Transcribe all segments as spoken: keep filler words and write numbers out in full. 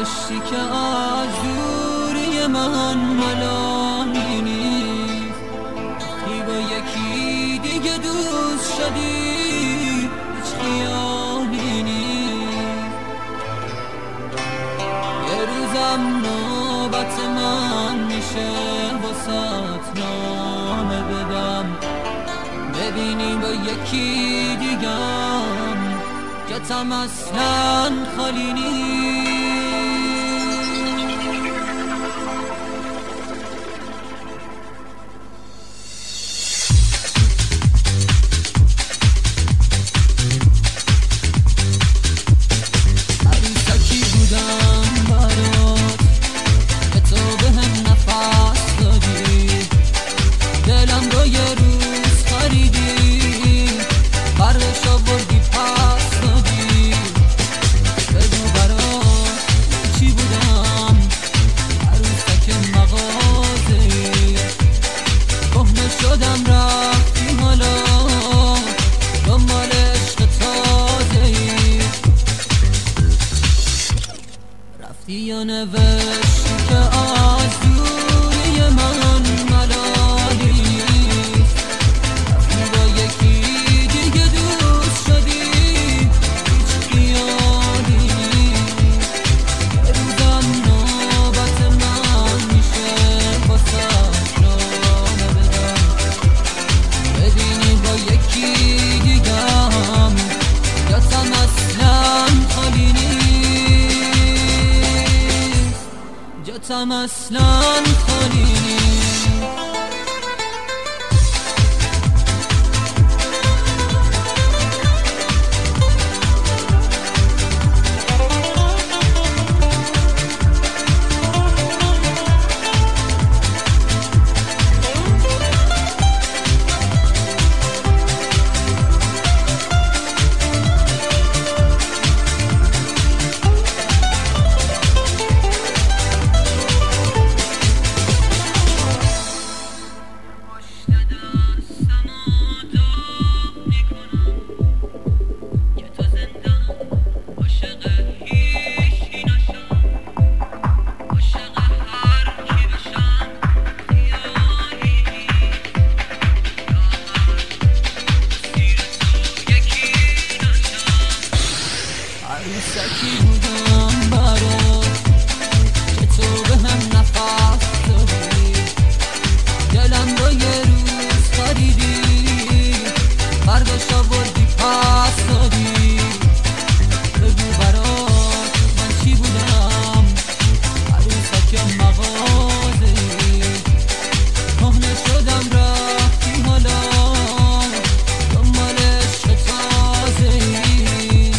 نوشتی که از دوری من ملالی نیست، وقتی با یکی دیگه دوست شدی هیچ خیالی نیست. یه روزم نوبت من میشه واسات نامه بدم، ببینی با یکی دیگم جاتم اصلا خالی نیست. عروسکی بودم برات که تو بهم نفس دادی، دلم رو یه روز خریدی، برش آوردی پس دادی. بگو برات چی بودم، عروسک مغازه‌ای، کهنه شدم رفتی حالا دنبال عشق تازه‌ای. رفتی یا نوشتی که از دوری من ملالی نیست، رفتی با یکی دیگه دوست شدی هیچ خیالی نیست. یه روزم نوبت من میشه واسه نامه بدم، ببینی با یکی دیگم جاتم اصلا خالی نیست، جاتم اصلا خالی نیست. عروسکی بودم برات که تو بهم نفس دادی، دلم رو یه روز خریدی، برداشت آوردی پس دادی. بگو برات من چی بودم، عروسک مغازه‌ای، کهنه شدم رفتی حالا دنبال عشق تازه‌ای.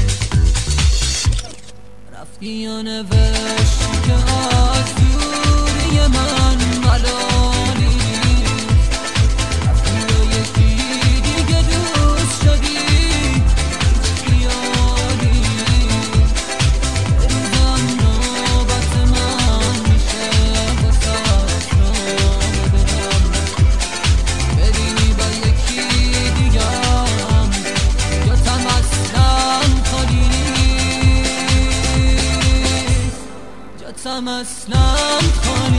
رفتی یا نوشتی که از دوری من ملالی نیست، رفتی با یکی دیگه دوست شدی هیچ خیالی نیست. یه روزم نوبت من میشه واسه نامه بدم، ببینی با یکی دیگم جاتم اصلا خالی نیست، جاتم اصلا خالی